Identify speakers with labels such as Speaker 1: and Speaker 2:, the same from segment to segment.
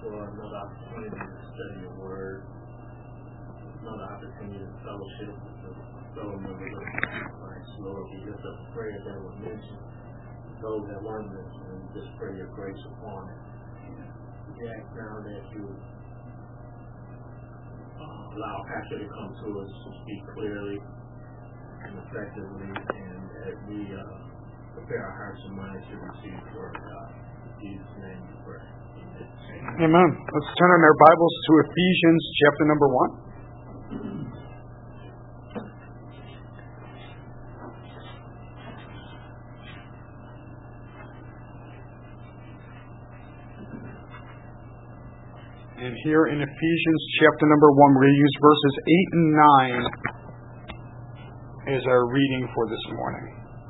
Speaker 1: for another opportunity to study your word, another opportunity to fellowship with the fellow members of Christ. Lord, we lift up a prayer that was mentioned, those that weren't mentioned, and just pray your grace upon it. We ask now that you allow Pastor to come to us to speak clearly and effectively, and that we prepare our hearts and minds to receive the word of God. In Jesus' name we pray.
Speaker 2: Amen. Let's turn on our Bibles to Ephesians chapter number 1. And here in Ephesians chapter number 1, we're going to use verses 8 and 9 as our reading for this morning.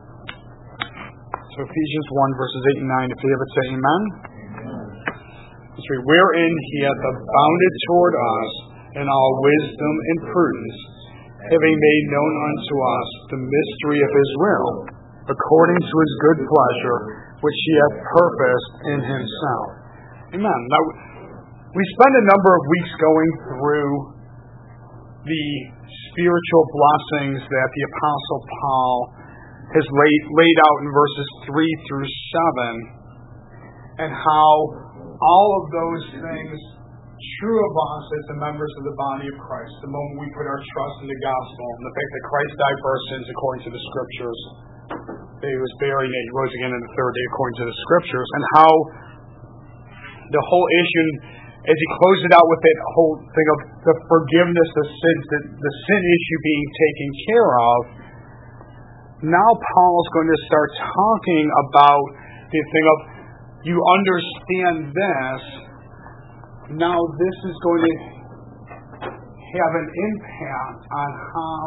Speaker 2: So Ephesians 1, verses 8 and 9, if you have it, say amen. Let's read, wherein he hath abounded toward us in all wisdom and prudence, having made known unto us the mystery of his will, according to his good pleasure, which he hath purposed in himself. Amen. Now, we spent a number of weeks going through the spiritual blessings that the Apostle Paul has laid out in verses 3 through 7, and how all of those things true of us as the members of the body of Christ, the moment we put our trust in the gospel, and the fact that Christ died for our sins according to the Scriptures, that he was buried and he rose again on the third day according to the Scriptures, and how the whole issue, as he closed it out with that whole thing of the forgiveness of sins, the sin issue being taken care of, now Paul's going to start talking about the thing of, you understand this, now this is going to have an impact on how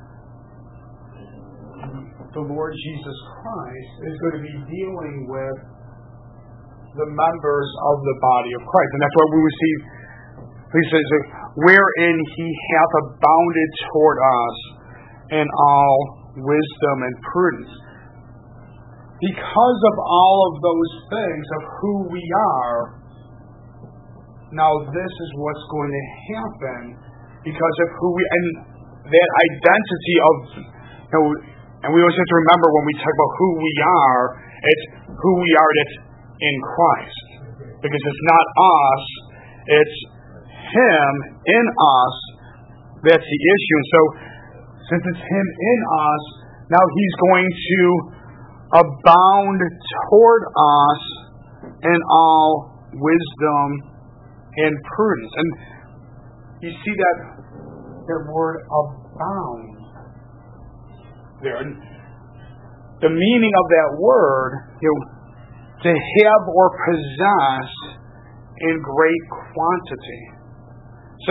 Speaker 2: the Lord Jesus Christ is going to be dealing with the members of the body of Christ. And that's why we receive, he says, wherein he hath abounded toward us in all wisdom and prudence. Because of all of those things of who we are, now this is what's going to happen because of who we, and that identity of, and we always have to remember when we talk about who we are, it's who we are that's in Christ. Because it's not us, it's him in us that's the issue. And so, since it's him in us, now he's going to abound toward us in all wisdom and prudence. And you see that word abound there. And the meaning of that word, to have or possess in great quantity. So,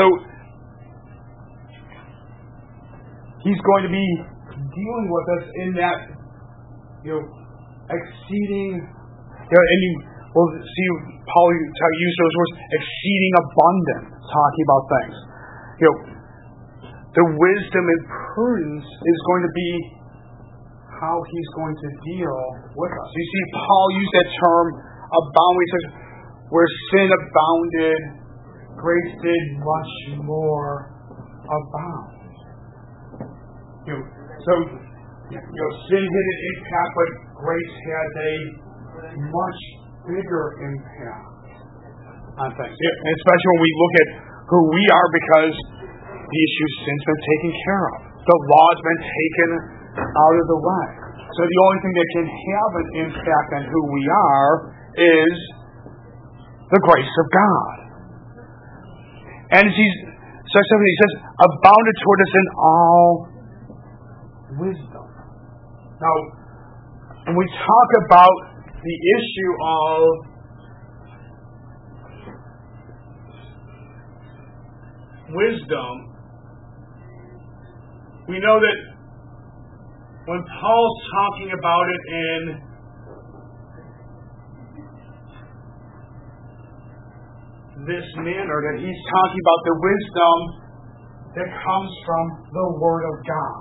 Speaker 2: he's going to be dealing with us in that, exceeding, and you will see Paul use those words, exceeding abundant, talking about things. The wisdom and prudence is going to be how he's going to deal with us. You see, Paul used that term abound. He says, where sin abounded, grace did much more abound. Sin had an impact, but grace has a much bigger impact on things. And especially when we look at who we are, because the issue of sin's been taken care of. The law's been taken out of the way. So the only thing that can have an impact on who we are is the grace of God. And he says, abounded toward us in all wisdom. Now, when we talk about the issue of wisdom, we know that when Paul's talking about it in this manner, that he's talking about the wisdom that comes from the Word of God.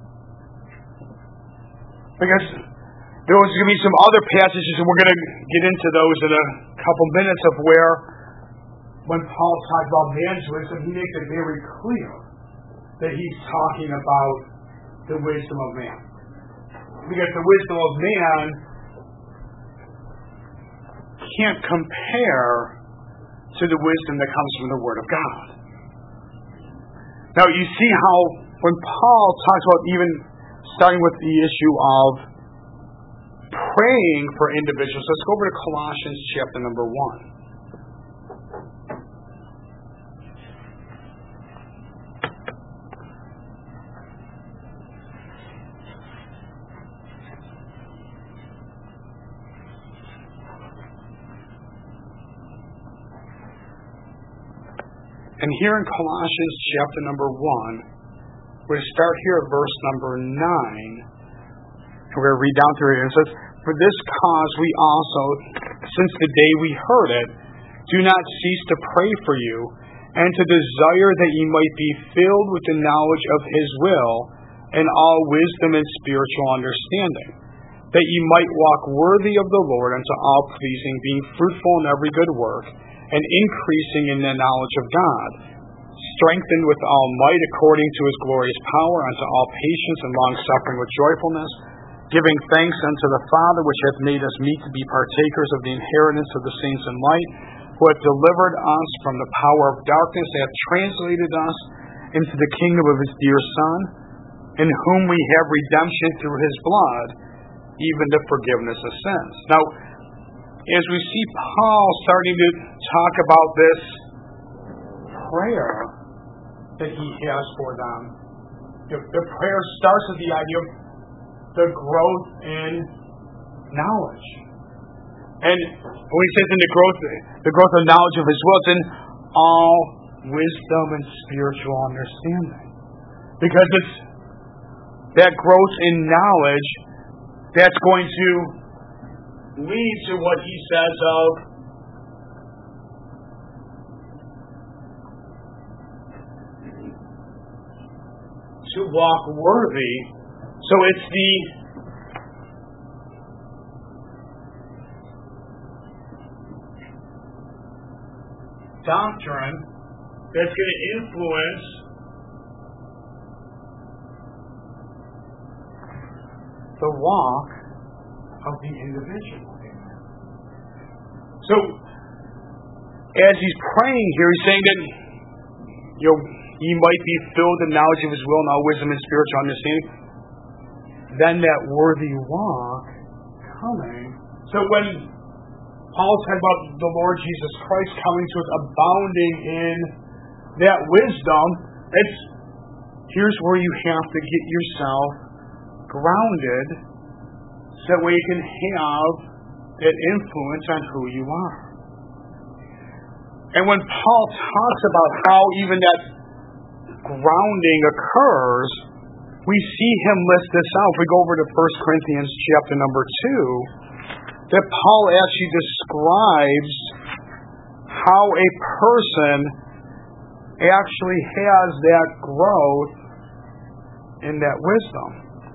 Speaker 2: Because there's going to be some other passages, and we're going to get into those in a couple minutes, of where when Paul talks about man's wisdom, he makes it very clear that he's talking about the wisdom of man. Because the wisdom of man can't compare to the wisdom that comes from the Word of God. Now, you see how when Paul talks about even starting with the issue of praying for individuals, let's go over to Colossians chapter number 1. And here in Colossians chapter number 1, we're going to start here at verse number 9. And we're going to read down through it. It says, "For this cause we also, since the day we heard it, do not cease to pray for you, and to desire that ye might be filled with the knowledge of His will, and all wisdom and spiritual understanding, that ye might walk worthy of the Lord unto all pleasing, being fruitful in every good work, and increasing in the knowledge of God, strengthened with all might according to His glorious power, unto all patience and long-suffering with joyfulness, giving thanks unto the Father, which hath made us meet to be partakers of the inheritance of the saints in light, who hath delivered us from the power of darkness, hath translated us into the kingdom of His dear Son, in whom we have redemption through His blood, even the forgiveness of sins." Now, as we see Paul starting to talk about this prayer that he has for them, the prayer starts with the idea of the growth in knowledge. And when he says in the growth of knowledge of His will, it's in all wisdom and spiritual understanding. Because it's that growth in knowledge that's going to lead to what he says of to walk worthy. So it's the doctrine that's going to influence the walk of the individual. So, as he's praying here, he's saying that ye might be filled with knowledge of His will and all wisdom and spiritual understanding. Then that worthy walk coming. So when Paul said about the Lord Jesus Christ coming to us, abounding in that wisdom, here's where you have to get yourself grounded so that way you can have that influence on who you are. And when Paul talks about how even that grounding occurs, we see him list this out. If we go over to 1 Corinthians chapter number 2, that Paul actually describes how a person actually has that growth in that wisdom.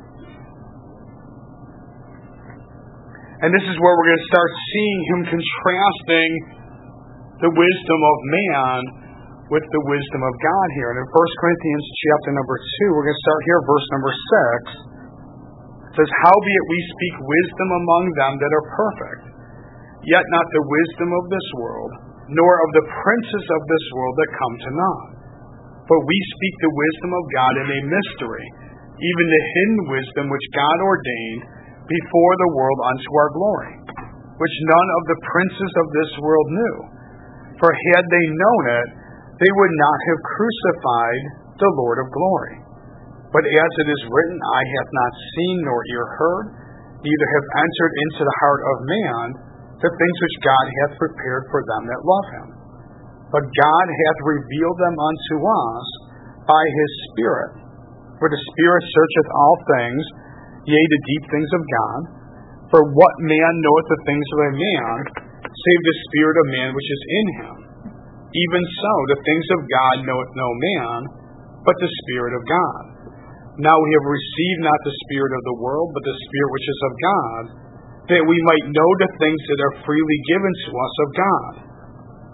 Speaker 2: And this is where we're going to start seeing him contrasting the wisdom of man with the wisdom of God here. And in 1 Corinthians chapter number 2, we're going to start here, verse number 6. It says, "Howbeit we speak wisdom among them that are perfect, yet not the wisdom of this world, nor of the princes of this world that come to naught. But we speak the wisdom of God in a mystery, even the hidden wisdom which God ordained before the world unto our glory, which none of the princes of this world knew. For had they known it, they would not have crucified the Lord of glory. But as it is written, eye hath not seen nor ear heard, neither have entered into the heart of man the things which God hath prepared for them that love Him. But God hath revealed them unto us by His Spirit. For the Spirit searcheth all things, yea, the deep things of God. For what man knoweth the things of a man, save the spirit of man which is in him? Even so, the things of God knoweth no man, but the Spirit of God. Now we have received not the spirit of the world, but the Spirit which is of God, that we might know the things that are freely given to us of God,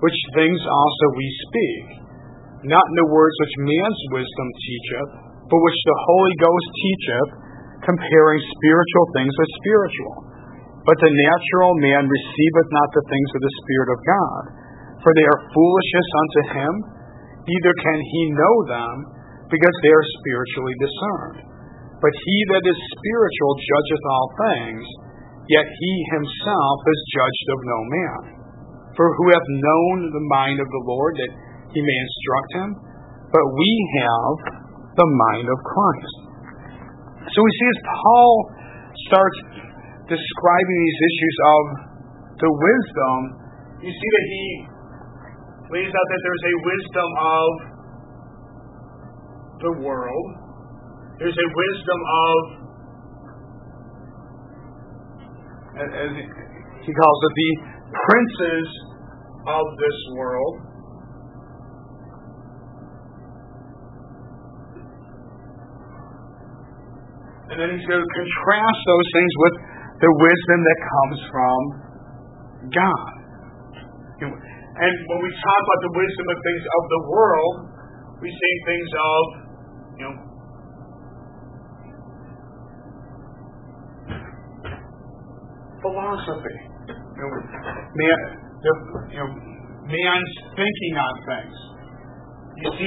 Speaker 2: which things also we speak, not in the words which man's wisdom teacheth, but which the Holy Ghost teacheth, comparing spiritual things with spiritual. But the natural man receiveth not the things of the Spirit of God, for they are foolishness unto him, neither can he know them, because they are spiritually discerned. But he that is spiritual judgeth all things, yet he himself is judged of no man. For who hath known the mind of the Lord, that he may instruct him? But we have the mind of Christ. So we see as Paul starts describing these issues of the wisdom, you see that he lays out that there's a wisdom of the world. There's a wisdom of, as he calls it, the princes of this world. And then he's going to contrast those things with the wisdom that comes from God. And when we talk about the wisdom of things of the world, we say things of, philosophy. Man's thinking on things. You see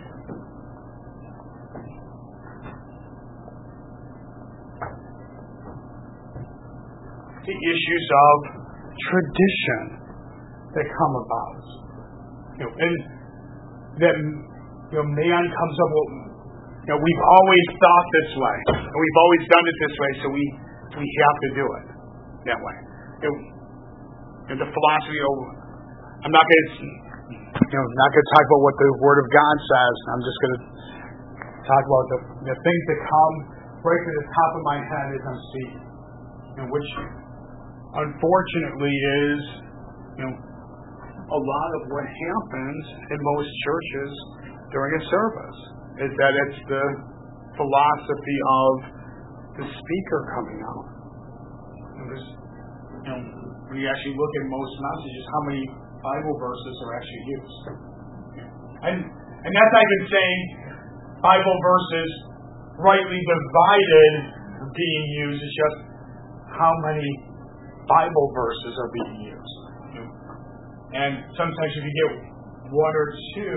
Speaker 2: the issues of tradition that come about. And that man comes up with, we've always thought this way, and we've always done it this way, so we have to do it that way. The philosophy of, I'm not going to talk about what the Word of God says. I'm just going to talk about the things that come right to the top of my head as I'm seeing, which unfortunately is, a lot of what happens in most churches during a service is that it's the philosophy of the speaker coming out. When you actually look at most messages, how many Bible verses are actually used? And that's not even saying Bible verses rightly divided being used. It's just how many Bible verses are being used. And sometimes if you get one or two,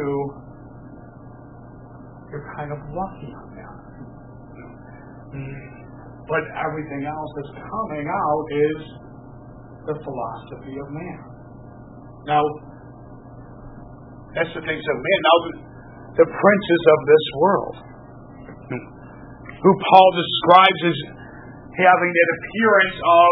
Speaker 2: you're kind of lucky on that. But everything else that's coming out is the philosophy of man. Now, that's the things of man. Now, the princes of this world, who Paul describes as having that appearance of,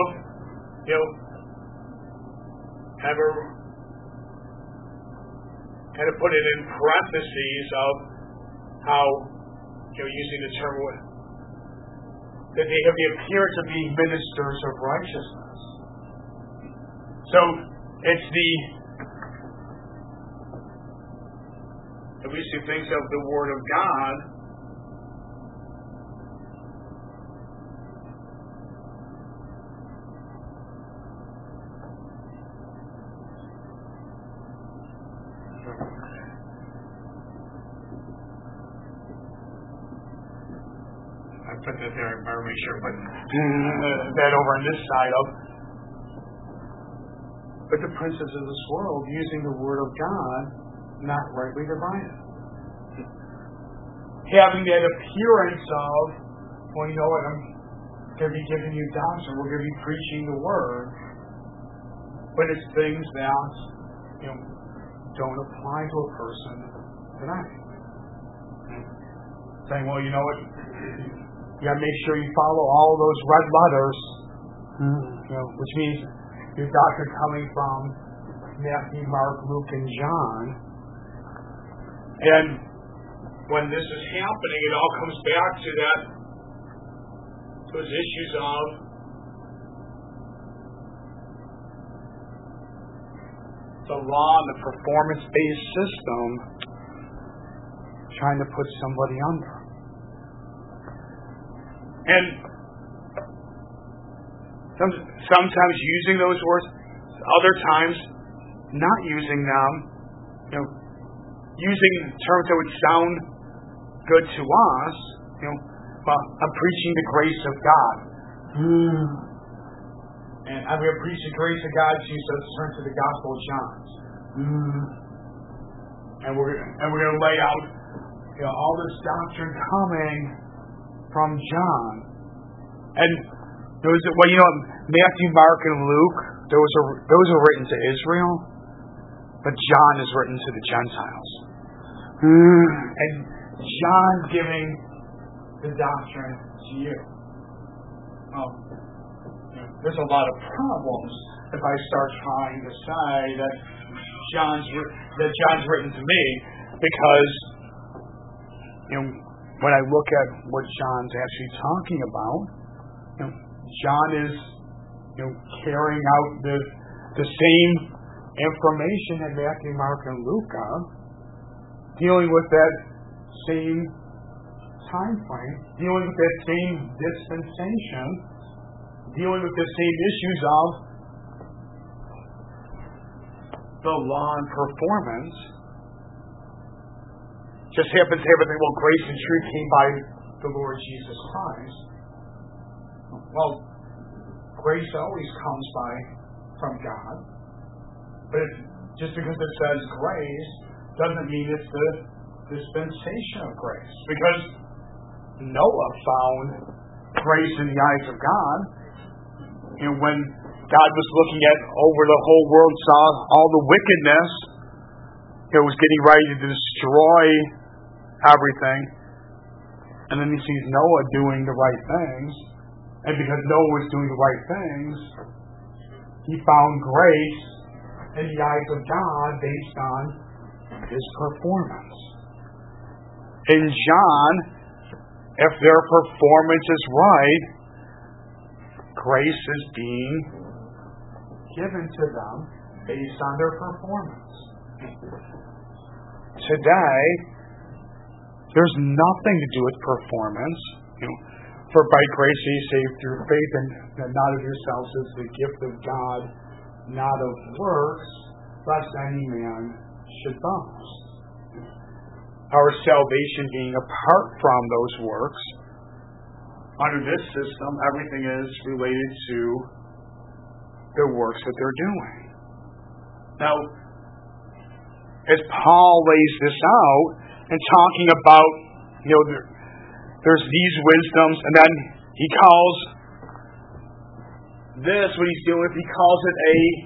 Speaker 2: kind of put it in parentheses of how, using the term, that they have the appearance of being ministers of righteousness. So, it's at least the things of the Word of God, put that there, I better make sure, but that over on this side of. But the princes of this world using the Word of God, not rightly divided. Having that appearance of, well, you know what, I'm going to be giving you doctrine, we're going to be preaching the Word, but it's things that, don't apply to a person tonight. Saying, well, you know what, you got to make sure you follow all those red letters, which means your doctrine coming from Matthew, Mark, Luke, and John. And when this is happening, it all comes back to those issues of the law and the performance-based system trying to put somebody under. And sometimes using those words, other times not using them, using terms that would sound good to us, well, I'm preaching the grace of God. And I'm going to preach the grace of God to you, so let's turn to the Gospel of John. And we're going to lay out all this doctrine coming from John. And Matthew, Mark, and Luke, those are written to Israel, but John is written to the Gentiles. And John's giving the doctrine to you. There's a lot of problems if I start trying to say that John's written to me, because when I look at what John's actually talking about, John is carrying out the same information that Matthew, Mark, and Luke are, dealing with that same time frame, dealing with that same dispensation, dealing with the same issues of the law and performance. Just happens to everything. Well, grace and truth came by the Lord Jesus Christ. Well, grace always comes from God, but just because it says grace doesn't mean it's the dispensation of grace. Because Noah found grace in the eyes of God, and when God was looking at over the whole world, saw all the wickedness, it was getting ready to destroy everything, and then he sees Noah doing the right things, and because Noah was doing the right things, he found grace in the eyes of God based on his performance. In John, if their performance is right, grace is being given to them based on their performance. Today, there's nothing to do with performance. For by grace ye saved through faith, and not of yourselves is the gift of God, not of works, lest any man should boast. Our salvation being apart from those works, under this system, everything is related to the works that they're doing. Now, as Paul lays this out and talking about, there's these wisdoms, and then he calls this, what he's doing, he calls it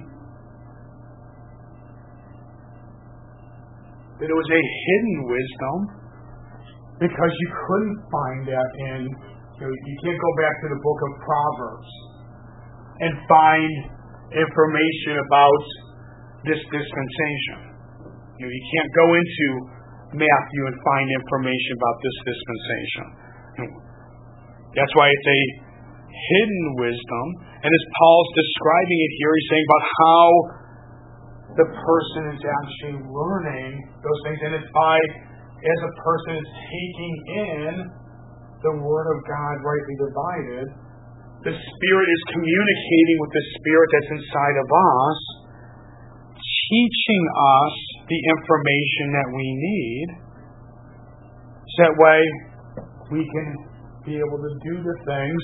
Speaker 2: that it was a hidden wisdom, because you couldn't find that in, you can't go back to the book of Proverbs and find information about this dispensation. You can't go into Matthew and find information about this dispensation. That's why it's a hidden wisdom. And as Paul's describing it here, he's saying about how the person is actually learning those things. And it's by, as a person is taking in the Word of God rightly divided, the Spirit is communicating with the Spirit that's inside of us, teaching us the information that we need, so that way we can be able to do the things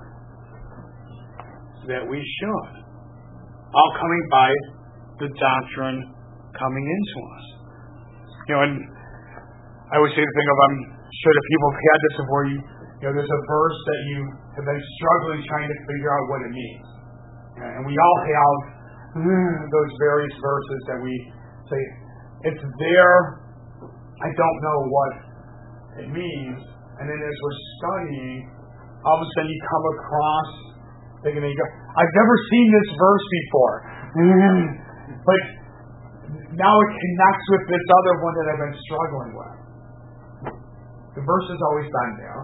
Speaker 2: that we should. All coming by the doctrine coming into us. And I always say the thing of, I'm sure that people have had this before, there's a verse that you have been struggling trying to figure out what it means. And we all have those various verses that we say, it's there, I don't know what it means. And then as we're studying, all of a sudden you come across, thinking, I've never seen this verse before. But now it connects with this other one that I've been struggling with. The verse has always been there.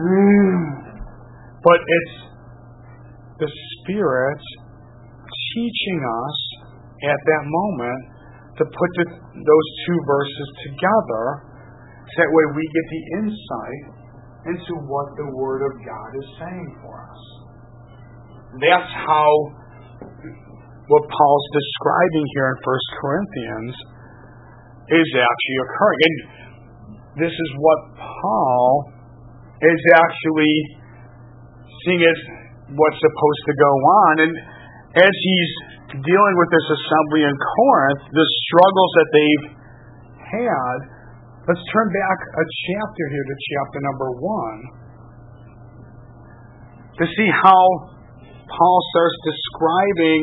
Speaker 2: But it's the Spirit teaching us at that moment to put those two verses together, so that way we get the insight into what the Word of God is saying for us. That's how what Paul's describing here in 1 Corinthians is actually occurring. And this is what Paul is actually seeing as what's supposed to go on. And as he's dealing with this assembly in Corinth, the struggles that they've had, let's turn back a chapter here to chapter number 1 to see how Paul starts describing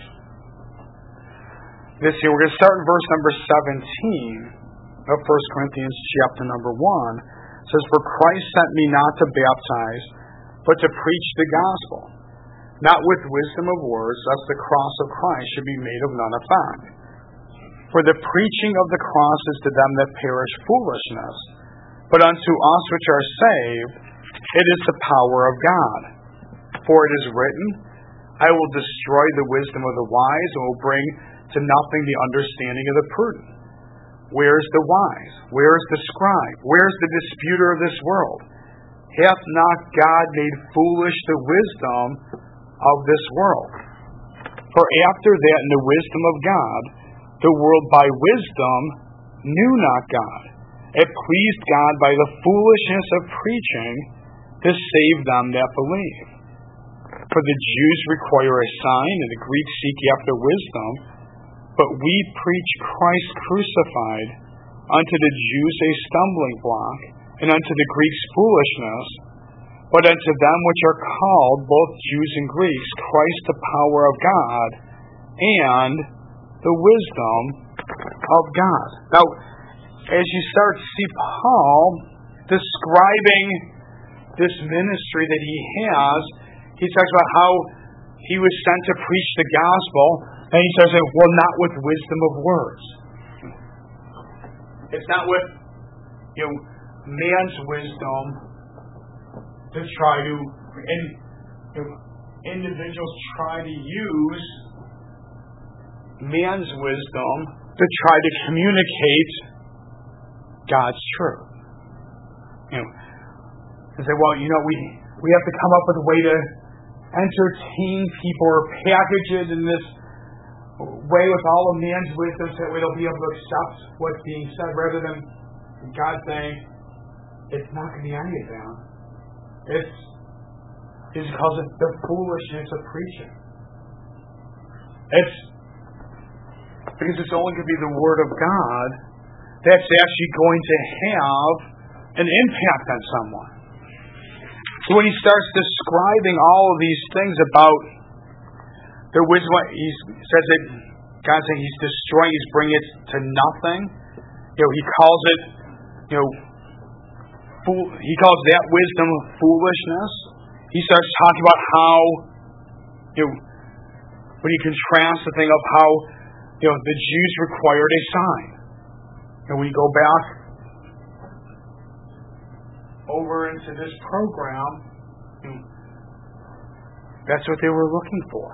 Speaker 2: this here. We're going to start in verse number 17 of 1 Corinthians chapter number 1. It says, "For Christ sent me not to baptize, but to preach the gospel, not with wisdom of words, lest the cross of Christ should be made of none effect. For the preaching of the cross is to them that perish foolishness, but unto us which are saved it is the power of God. For it is written, I will destroy the wisdom of the wise, and will bring to nothing the understanding of the prudent. Where is the wise? Where is the scribe? Where is the disputer of this world? Hath not God made foolish the wisdom of this world? For after that in the wisdom of God, the world by wisdom knew not God. It pleased God by the foolishness of preaching to save them that believe. For the Jews require a sign, and the Greeks seek after wisdom. But we preach Christ crucified, unto the Jews a stumbling block, and unto the Greeks foolishness. But unto them which are called, both Jews and Greeks, Christ the power of God, and the wisdom of God." Now, as you start to see Paul describing this ministry that he has, he talks about how he was sent to preach the gospel, and he says, well, not with wisdom of words. It's not with man's wisdom to try to, and individuals try to use man's wisdom to try to communicate God's truth. And say, well, we have to come up with a way to entertain people or package it in this way with all of man's wisdom so that way they'll be able to accept what's being said, rather than God saying, it's not going to be any of them. He calls it the foolishness of preaching. It's because it's only going to be the Word of God that's actually going to have an impact on someone. So when he starts describing all of these things about the wisdom, he says that God's saying he's destroying, he's bringing it to nothing. He calls it, he calls that wisdom foolishness. He starts talking about how, when he contrasts the thing of how, the Jews required a sign. And when you go back over into this program, that's what they were looking for.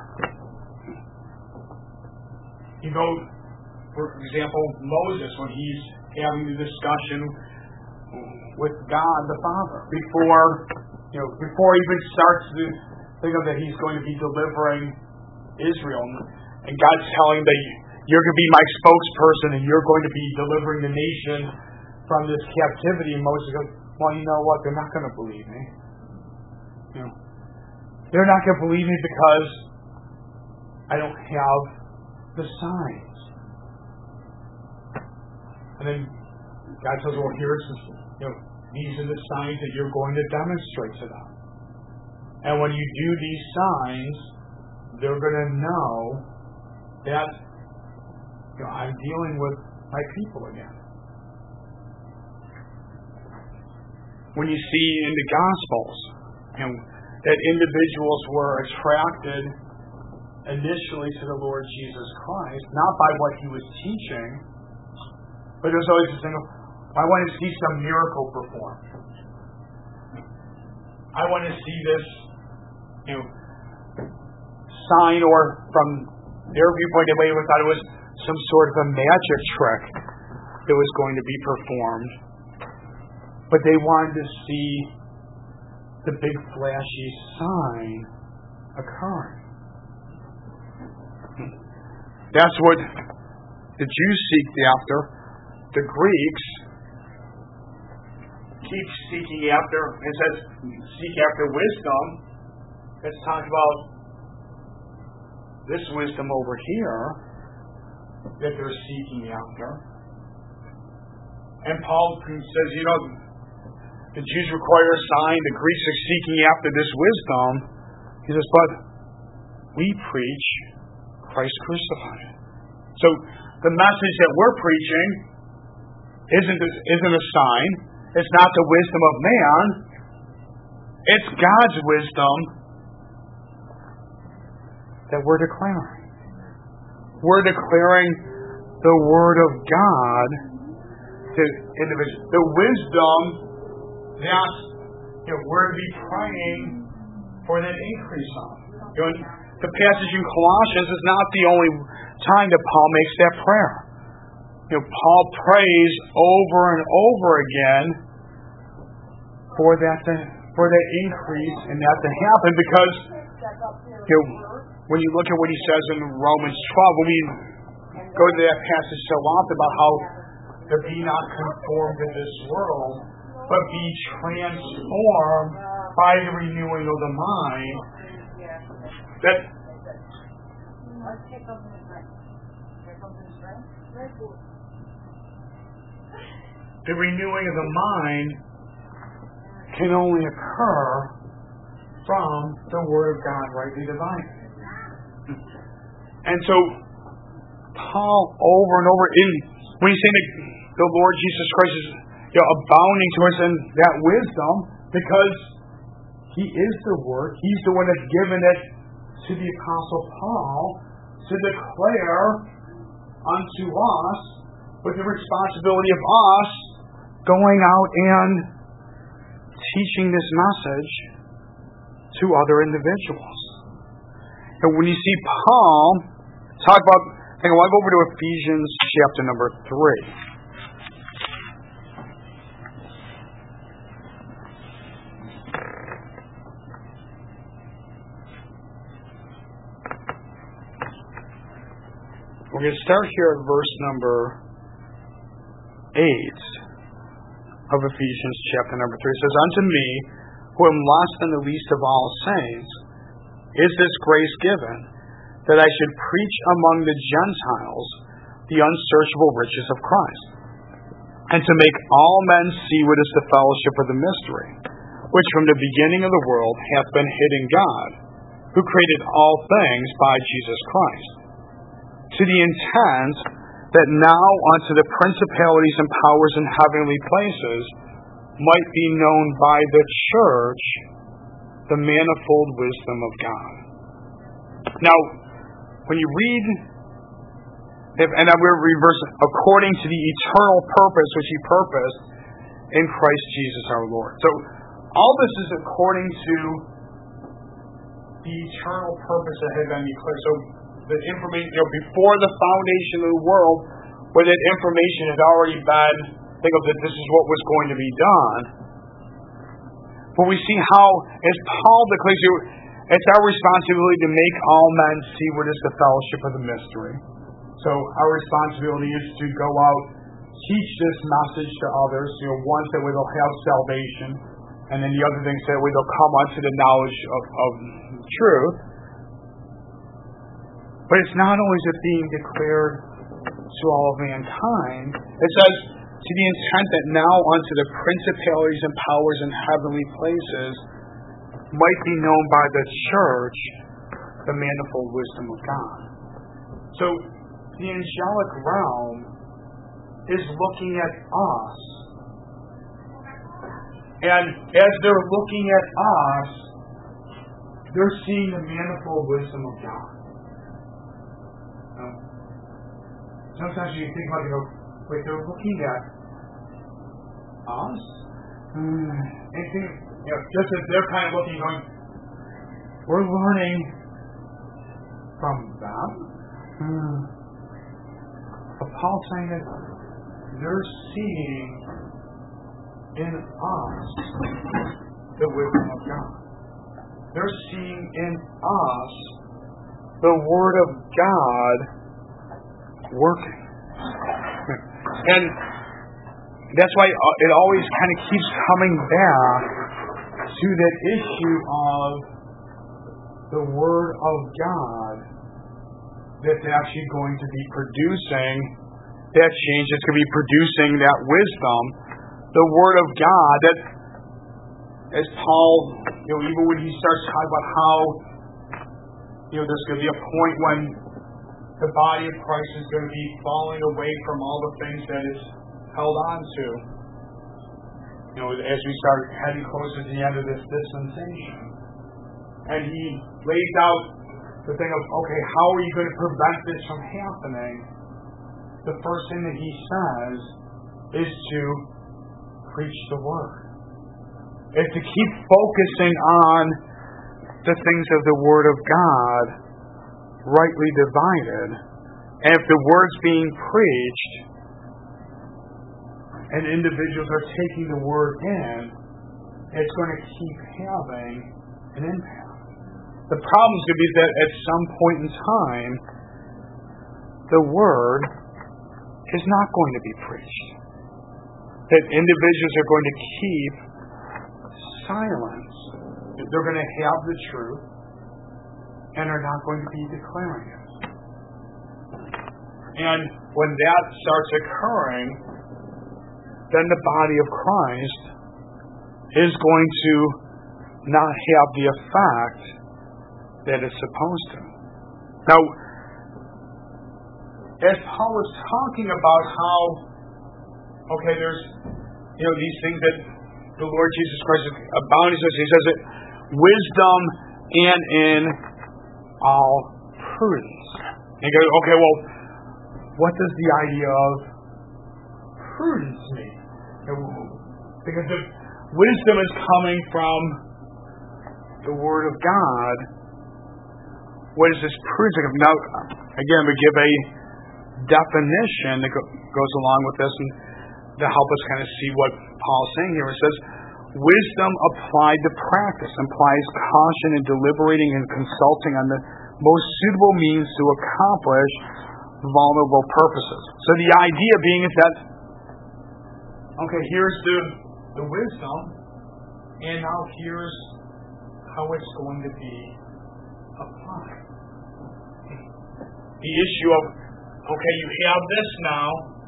Speaker 2: For example, Moses, when he's having the discussion with God the Father, before he even starts to think of that he's going to be delivering Israel, and God's telling him that you're going to be my spokesperson and you're going to be delivering the nation from this captivity, and Moses goes, well, you know what? They're not going to believe me. They're not going to believe me because I don't have the signs. And then God says, well, here's these are the signs that you're going to demonstrate to them. And when you do these signs, they're going to know that I'm dealing with my people again. When you see in the Gospels, that individuals were attracted initially to the Lord Jesus Christ, not by what he was teaching, but there's always this thing of, I want to see some miracle performed. I want to see this, sign, or from their viewpoint, they thought it was some sort of a magic trick that was going to be performed. But they wanted to see the big flashy sign occurring. That's what the Jews seeked after. The Greeks keep seeking after. It says, seek after wisdom. Let's talk about this wisdom over here that they're seeking after. And Paul says, the Jews require a sign. The Greeks are seeking after this wisdom. He says, but we preach Christ crucified. So the message that we're preaching isn't a sign. It's not the wisdom of man. It's God's wisdom that we're declaring. We're declaring the Word of God to individuals. The wisdom that we're to be praying for that increase on. The passage in Colossians is not the only time that Paul makes that prayer. Paul prays over and over again for that increase and that to happen, because when you look at what he says in Romans 12, when we go to that passage so often about how to be not conformed to this world, but be transformed by the renewing of the mind. That the renewing of the mind can only occur from the Word of God rightly divided. And so Paul over and over, when he's saying that the Lord Jesus Christ is abounding to us in that wisdom, because He is the Word, He's the one that's given it to the Apostle Paul to declare unto us, with the responsibility of us going out and teaching this message to other individuals. And when you see Paul talk about, I want to go over to Ephesians chapter number 3. We're going to start here at verse number 8 of Ephesians chapter number 3. It says, unto me, who am less than the least of all saints, is this grace given, that I should preach among the Gentiles the unsearchable riches of Christ, and to make all men see what is the fellowship of the mystery, which from the beginning of the world hath been hid in God, who created all things by Jesus Christ, to the intent that now unto the principalities and powers in heavenly places might be known by the church the manifold wisdom of God. Now, when you read, and I will reverse it, according to the eternal purpose which He purposed in Christ Jesus our Lord. So, all this is according to the eternal purpose that had been declared. So, the information, before the foundation of the world, where that information had already been, think of that this is what was going to be done. But we see how, as Paul declares, it's our responsibility to make all men see what is the fellowship of the mystery. So our responsibility is to go out, teach this message to others, ones that way they'll have salvation, and then the other things that way they'll come unto the knowledge of truth. But it's not only is it being declared to all of mankind. It says, to the intent that now unto the principalities and powers in heavenly places might be known by the church the manifold wisdom of God. So, the angelic realm is looking at us. And as they're looking at us, they're seeing the manifold wisdom of God. Sometimes you think about it, wait, they're looking at us? And think, just as they're kind of looking, going, we're learning from them? But Paul's saying that they're seeing in us the wisdom of God. They're seeing in us the Word of God working. And that's why it always kind of keeps coming back to that issue of the Word of God that's actually going to be producing that change, that's going to be producing that wisdom. The Word of God that, as Paul, even when he starts talking about how, there's going to be a point when the body of Christ is going to be falling away from all the things that it's held on to. As we start heading closer to the end of this dispensation. And he lays out the thing of, okay, how are you going to prevent this from happening? The first thing that he says is to preach the Word. Is to keep focusing on the things of the Word of God, rightly divided. And if the Word's being preached, and individuals are taking the Word in, it's going to keep having an impact. The problem is going to be that at some point in time, the Word is not going to be preached. That individuals are going to keep silence. They're going to have the truth, and are not going to be declaring it. And when that starts occurring, then the body of Christ is going to not have the effect that it's supposed to. Now, as Paul was talking about how, there's, these things that the Lord Jesus Christ abounds us, he says that wisdom and in all prudence. And he goes, what does the idea of prudence mean? Because if wisdom is coming from the Word of God, what is this prudence? Now, again, we give a definition that goes along with this and to help us kind of see what Paul's saying here. It says, wisdom applied to practice implies caution in deliberating and consulting on the most suitable means to accomplish vulnerable purposes. So the idea being is that, here's the wisdom, and now here's how it's going to be applied. The issue of, you have this now.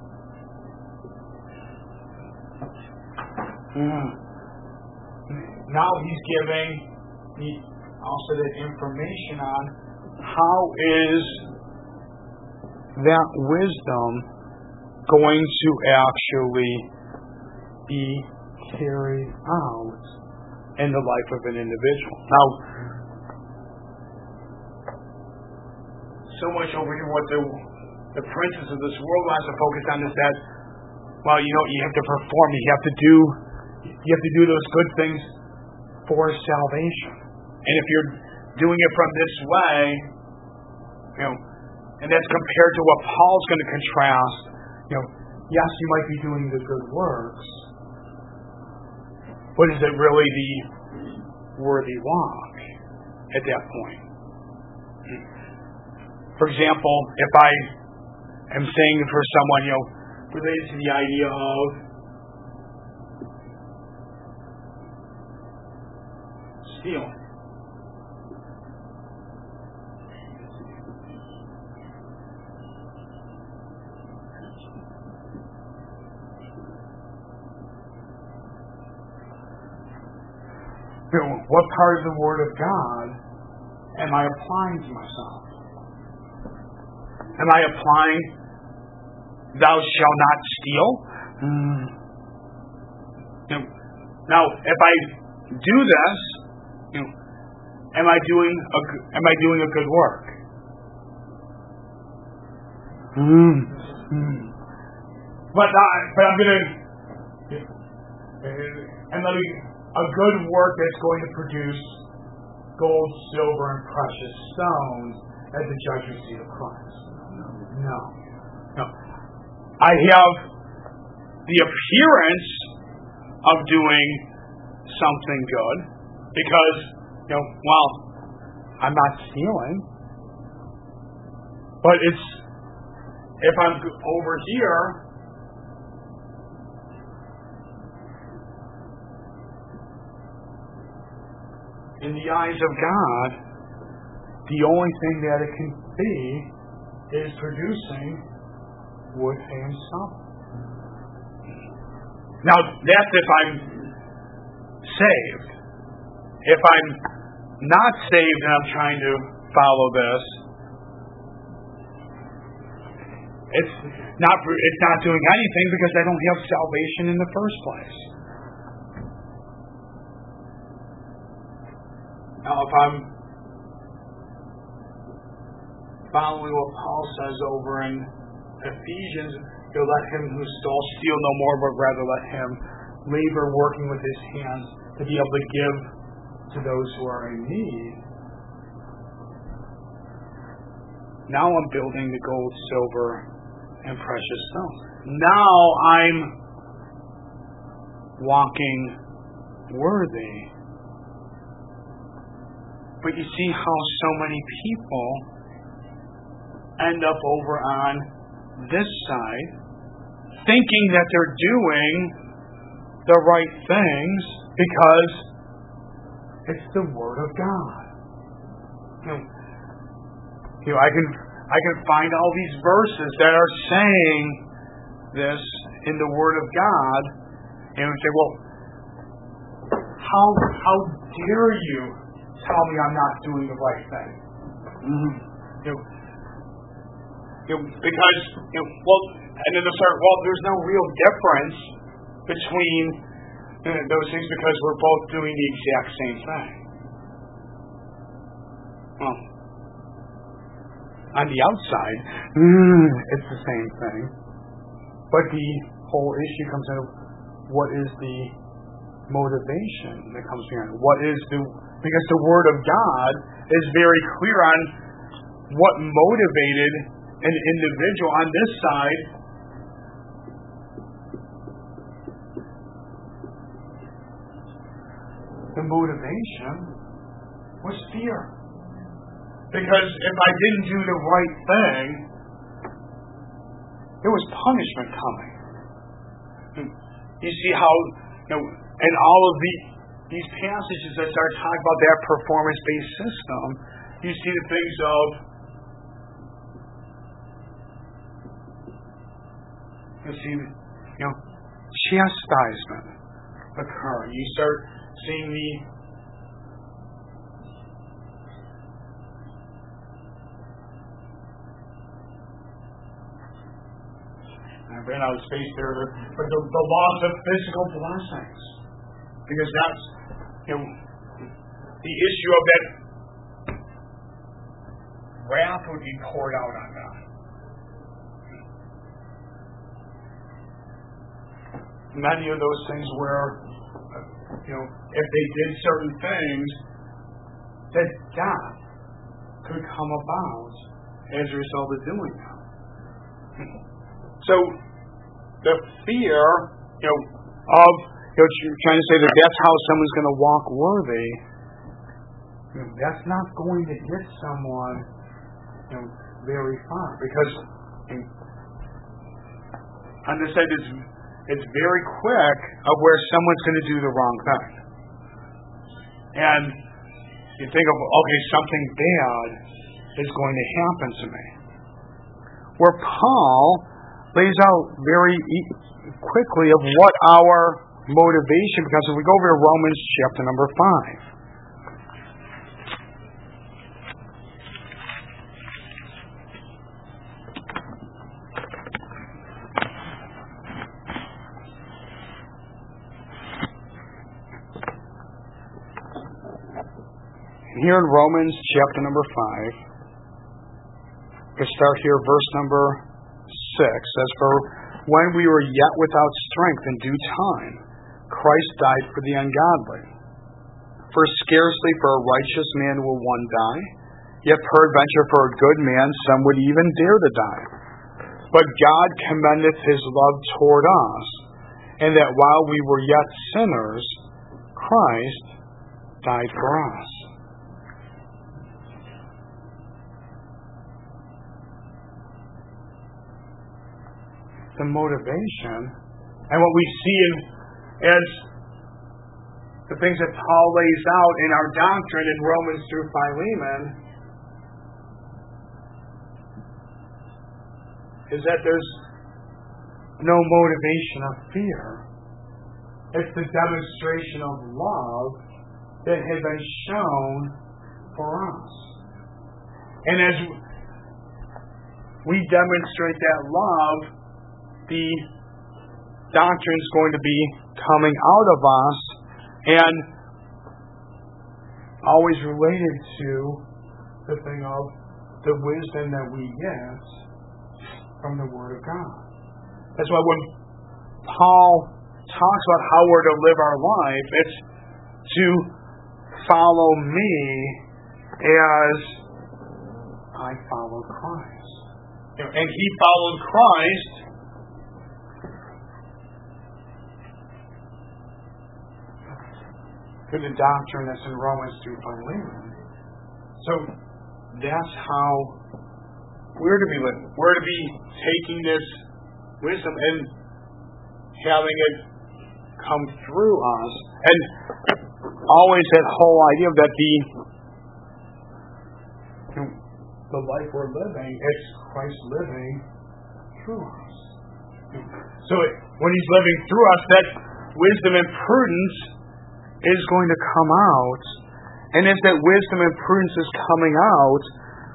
Speaker 2: Now he's giving also the information on how is that wisdom going to actually be carried out in the life of an individual. Now, so much over here what the princes of this world wants to focus on is that, you have to perform, you have to do those good things for salvation. And if you're doing it from this way, and that's compared to what Paul's going to contrast, yes, you might be doing the good works, but is it really the worthy walk at that point? For example, if I am saying for someone, related to the idea of stealing. What part of the Word of God am I applying to myself? Am I applying, thou shalt not steal? Now, if I do this, am I doing a good work? But I'm going to, a good work that's going to produce gold, silver, and precious stones at the judgment seat of Christ. No. I have the appearance of doing something good because, I'm not stealing, but if I'm over here, in the eyes of God, the only thing that it can be is producing wood, hay, and stubble. Now, that's if I'm saved. If I'm not saved and I'm trying to follow this, it's not doing anything because I don't have salvation in the first place. Now, if I'm following what Paul says over in Ephesians, he'll let him who stole steal no more, but rather let him labor working with his hands to be able to give to those who are in need. Now I'm building the gold, silver, and precious stones. Now I'm walking worthy. But you see how so many people end up over on this side, thinking that they're doing the right things because it's the Word of God. I can find all these verses that are saying this in the Word of God, and we say, well, how dare you tell me I'm not doing the right thing? Because and then they'll start, there's no real difference between those things because we're both doing the exact same thing. Well, on the outside, it's the same thing. But the whole issue comes in, what is the motivation that comes behind it? Because the Word of God is very clear on what motivated an individual on this side the motivation was fear. Because if I didn't do the right thing, there was punishment coming. You see how, in all of these passages that start talking about that performance-based system, you see the things of chastisement occur. You start seeing I ran out of space there, but the loss of physical blessings. Because that's the issue of that wrath would be poured out on them. Many of those things where, if they did certain things, that death could come about as a result of doing them. So, the fear, of trying to say that that's how someone's going to walk worthy, that's not going to get someone, very far. Because on this side, it's very quick of where someone's going to do the wrong thing. And you think of, something bad is going to happen to me. Where Paul lays out very quickly of what our motivation, because if we go over to Romans chapter number 5. Here in Romans chapter number 5, we start here verse number 6, says, "For when we were yet without strength in due time, Christ died for the ungodly. For scarcely for a righteous man will one die, yet peradventure for a good man some would even dare to die. But God commendeth his love toward us, and that while we were yet sinners, Christ died for us." the motivation. And what we see as the things that Paul lays out in our doctrine in Romans through Philemon is that there's no motivation of fear. It's the demonstration of love that has been shown for us. And as we demonstrate that love, the doctrine is going to be coming out of us and always related to the thing of the wisdom that we get from the Word of God. That's why when Paul talks about how we're to live our life, it's to follow me as I follow Christ. And he followed Christ through the doctrine that's in Romans through Philemon. So that's how we're to be living. We're to be taking this wisdom and having it come through us. And always that whole idea that the life we're living, it's Christ living through us. So when He's living through us, that wisdom and prudence is going to come out. And as that wisdom and prudence is coming out,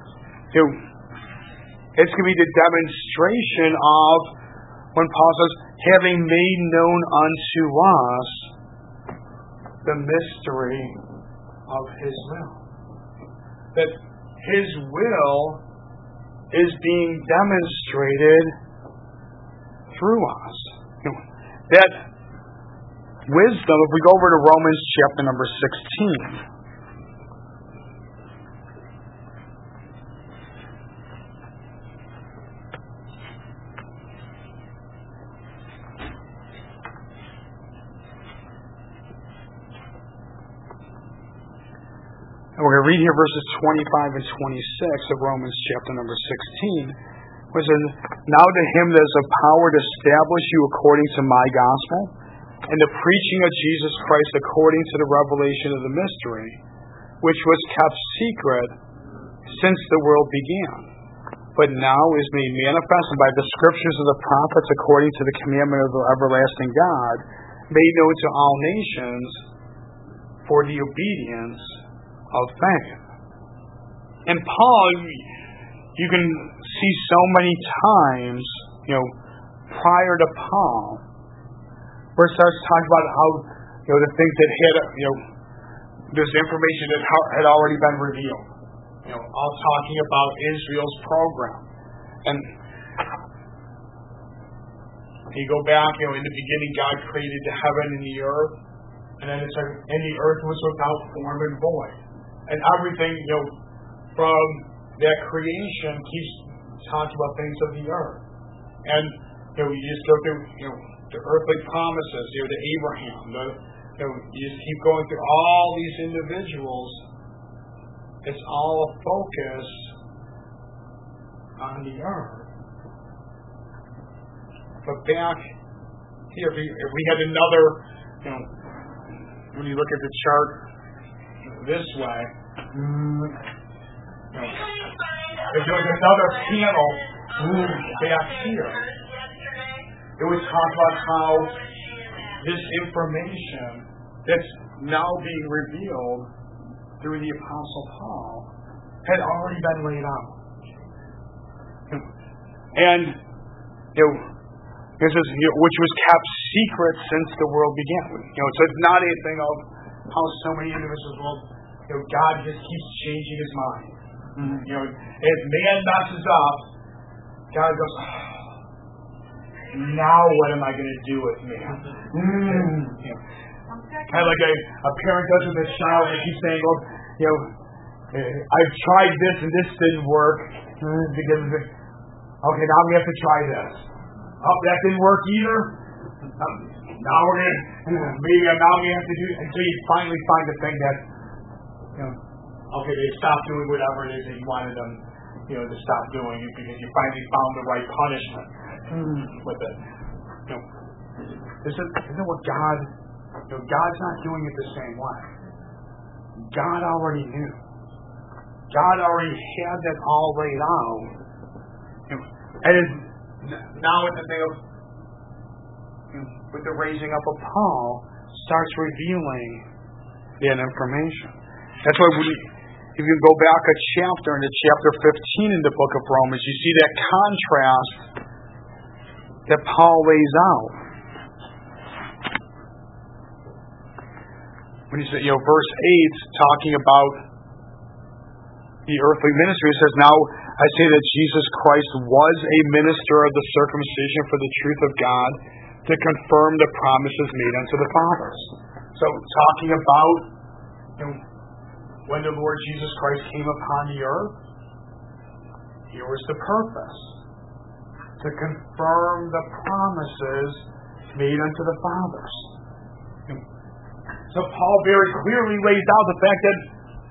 Speaker 2: it's going to be the demonstration of when Paul says, having made known unto us the mystery of His will. That His will is being demonstrated through us. That wisdom, if we go over to Romans chapter number 16. And we're going to read here verses 25 and 26 of Romans chapter number 16. Which says, now to Him that is of power to establish you according to my gospel, and the preaching of Jesus Christ according to the revelation of the mystery, which was kept secret since the world began, but now is made manifest by the scriptures of the prophets according to the commandment of the everlasting God, made known to all nations for the obedience of faith. And Paul, you can see so many times, prior to Paul, where it starts talking about how, the things that had, this information that had already been revealed. All talking about Israel's program. And you go back, in the beginning God created the heaven and the earth. And then it said, and the earth was without form and void. And everything, from that creation keeps talking about things of the earth. And, you just go through, the earthly promises, to Abraham. You just keep going through all these individuals. It's all a focus on the earth. But back here, if we had another, when you look at the chart this way, if there was another panel back here, it would talk about how this information that's now being revealed through the Apostle Paul had already been laid out. And this is which was kept secret since the world began. So it's not anything of how so many individuals God just keeps changing His mind. As man messes up, God goes, now what am I going to do with man? Kind of like a parent does with a child, and keeps saying, I've tried this and this didn't work. Because okay, now we have to try this. Oh, that didn't work either. Now we're going to, now we have to do, until you finally find the thing that, okay, they stop doing whatever it is that you wanted them, to stop doing, because you finally found the right punishment. with it. Isn't what God? God's not doing it the same way. God already knew. God already had that all laid out. And now with the thing of with the raising up of Paul, starts revealing that information. That's why if you go back a chapter into chapter 15 in the book of Romans, you see that contrast that Paul lays out. When he said, verse 8, talking about the earthly ministry, it says, "Now I say that Jesus Christ was a minister of the circumcision for the truth of God, to confirm the promises made unto the fathers." So, talking about when the Lord Jesus Christ came upon the earth, here was the purpose: to confirm the promises made unto the fathers. So Paul very clearly lays out the fact that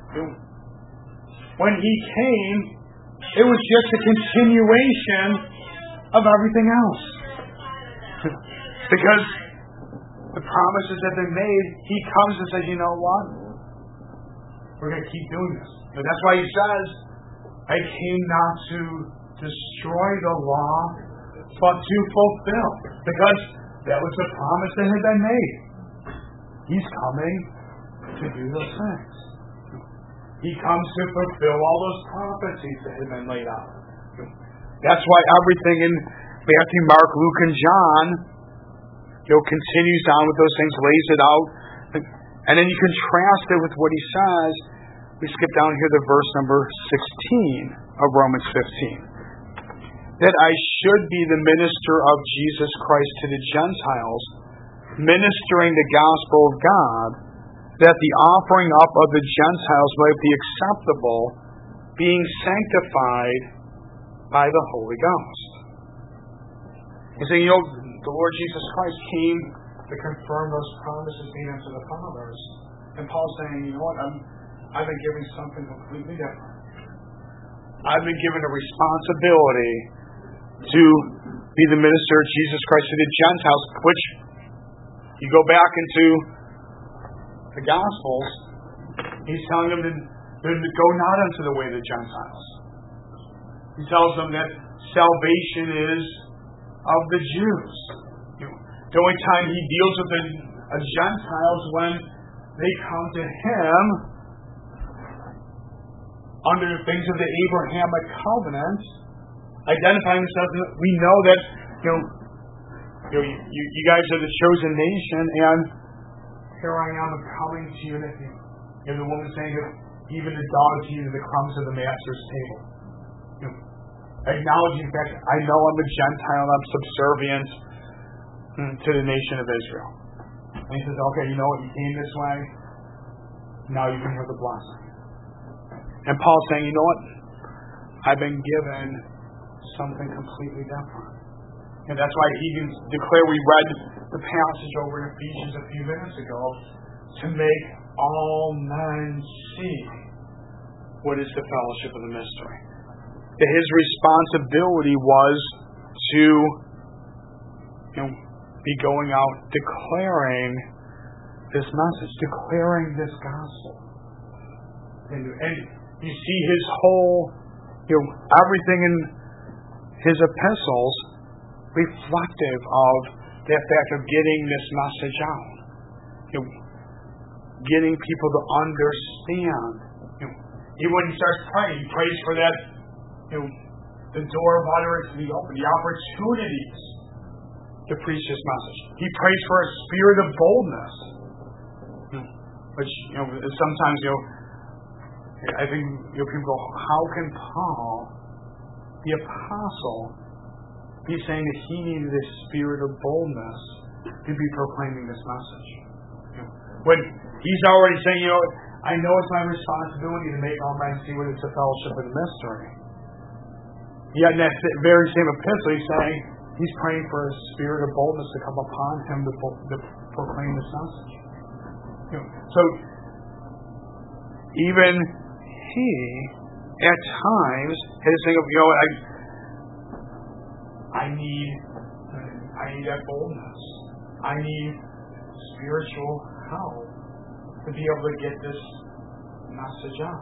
Speaker 2: when he came, it was just a continuation of everything else. Because the promises have been made, he comes and says, "You know what? We're going to keep doing this." And that's why he says, "I came not to destroy the law, but to fulfill." Because that was the promise that had been made. He's coming to do those things. He comes to fulfill all those prophecies that had been laid out. That's why everything in Matthew, Mark, Luke, and John continues on with those things, lays it out, and then you contrast it with what he says. We skip down here to verse number 16 of Romans 15. That I should be the minister of Jesus Christ to the Gentiles, ministering the gospel of God, that the offering up of the Gentiles might be acceptable, being sanctified by the Holy Ghost. He's saying, the Lord Jesus Christ came to confirm those promises made unto the fathers. And Paul's saying, I've been given something completely different. I've been given a responsibility to be the minister of Jesus Christ to the Gentiles, which you go back into the Gospels, he's telling them to go not unto the way of the Gentiles. He tells them that salvation is of the Jews. The only time he deals with the Gentiles when they come to him under the things of the Abrahamic covenant, identifying themselves. We know that you guys are the chosen nation, and here I am coming to you. And the woman saying that even the dogs eat of the crumbs of the master's table. Acknowledging the fact that I know I'm a Gentile, I'm subservient to the nation of Israel. And he says, okay, you know what, you came this way, now you can hear the blessing. And Paul's saying, you know what, I've been given something completely different. And that's why he can declare, we read the passage over in Ephesians a few minutes ago, to make all men see what is the fellowship of the mystery. That his responsibility was to be going out declaring this message, declaring this gospel. And you see his whole, everything in his epistles reflective of that fact of getting this message out. Getting people to understand. Even when he starts praying, he prays for that, the door of utterance to be open, the opportunities to preach this message. He prays for a spirit of boldness, which sometimes I think people go, how can Paul, the apostle, be saying that he needed a spirit of boldness to be proclaiming this message? When he's already saying, I know it's my responsibility to make all men see what is the fellowship of the mystery. Yet in that very same epistle, he's saying he's praying for a spirit of boldness to come upon him to proclaim this message. So even he, at times, had this thing of, I need that boldness. I need spiritual help to be able to get this message out.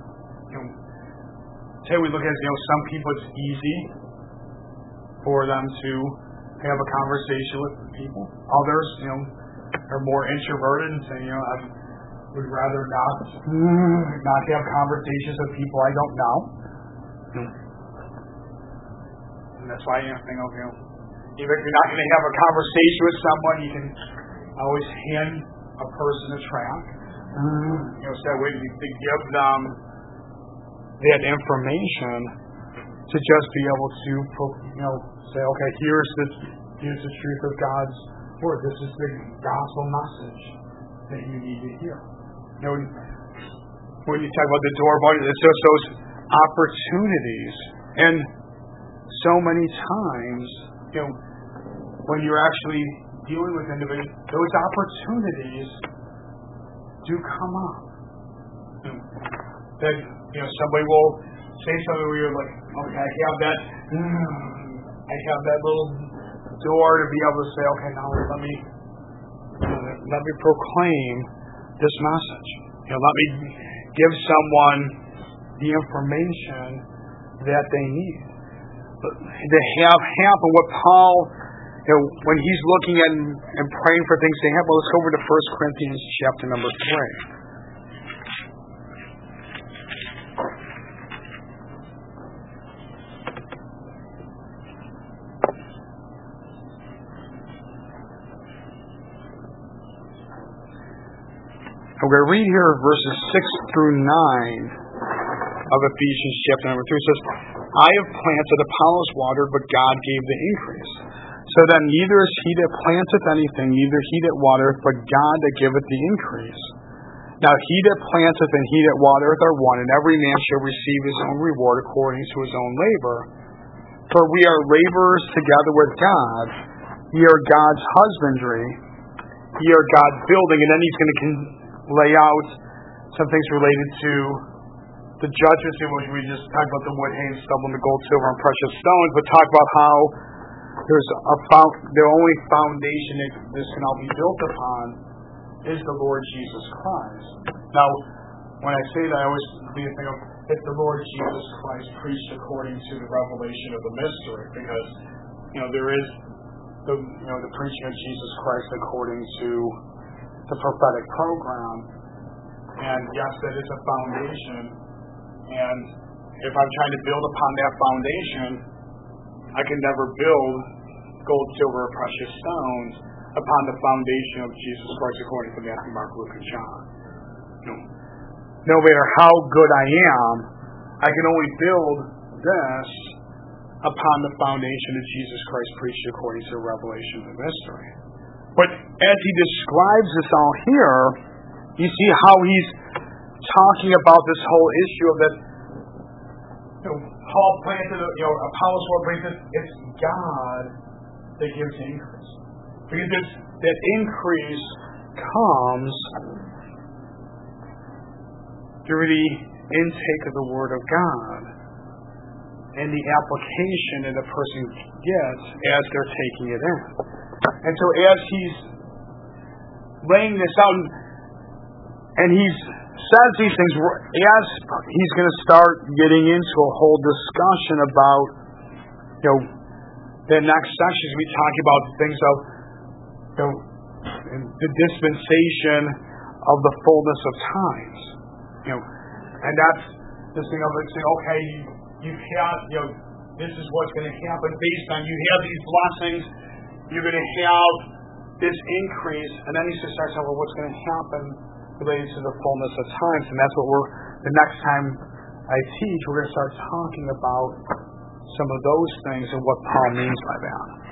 Speaker 2: Today we look at, some people it's easy for them to have a conversation with people. Others, are more introverted and say, I would rather not have conversations with people I don't know. And that's why I think of, even if you're not going to have a conversation with someone, you can always hand a person a tract. So that way you can give them that information to just be able to, say, okay, here's the truth of God's word. This is the gospel message that you need to hear. When you talk about the door body, it's just those opportunities. And so many times, when you're actually dealing with individuals, those opportunities do come up. That somebody will say something where you're like, okay, I have that little door to be able to say, okay, now let me proclaim this message. Let me give someone the information that they need. But to have happen what Paul, when he's looking at and praying for things to happen, let's go over to 1 Corinthians chapter number 3. We're going to read here verses 6 through 9 of Ephesians chapter number 3. It says, I have planted, Apollos watered, but God gave the increase. So then neither is he that planteth anything, neither he that watereth, but God that giveth the increase. Now he that planteth and he that watereth are one, and every man shall receive his own reward according to his own labor. For we are laborers together with God. Ye are God's husbandry. Ye are God's building. And then he's going to lay out some things related to the judgments in which we just talked about the wood, hay, and stubble, and the gold, silver, and precious stones, but talk about how there's the only foundation that this can all be built upon is the Lord Jesus Christ. Now, when I say that, I always think of if the Lord Jesus Christ preached according to the revelation of the mystery, because there is the preaching of Jesus Christ according to the prophetic program, and yes, that is a foundation. And if I'm trying to build upon that foundation, I can never build gold, silver, or precious stones upon the foundation of Jesus Christ according to Matthew, Mark, Luke, and John. No matter how good I am, I can only build this upon the foundation of Jesus Christ preached according to the revelation of the mystery. But as he describes this all here, you see how he's talking about this whole issue of that Paul planted, Apollos planted, it's God that gives increase. Because that increase comes through the intake of the Word of God and the application that a person gets as they're taking it in. And so as he's laying this out, and he says these things, as he's going to start getting into a whole discussion about, the next sections we talk about things of, the dispensation of the fullness of times. And that's this thing of saying, okay, you've had, this is what's going to happen based on you have these blessings. You're going to have this increase, and then he just starts talking about what's going to happen related to the fullness of times. And that's what the next time I teach, we're going to start talking about some of those things and what Paul means by that.